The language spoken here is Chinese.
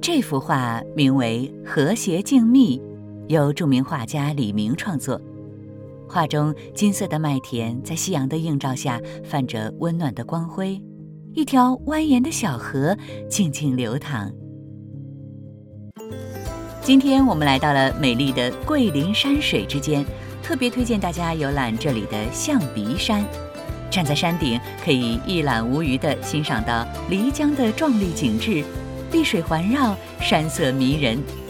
这幅画名为《和谐静谧》，由著名画家李明创作。画中金色的麦田在夕阳的映照下泛着温暖的光辉，一条蜿蜒的小河静静流淌。今天我们来到了美丽的桂林山水之间，特别推荐大家游览这里的象鼻山。站在山顶，可以一览无余地欣赏到漓江的壮丽景致，碧水环绕，山色迷人，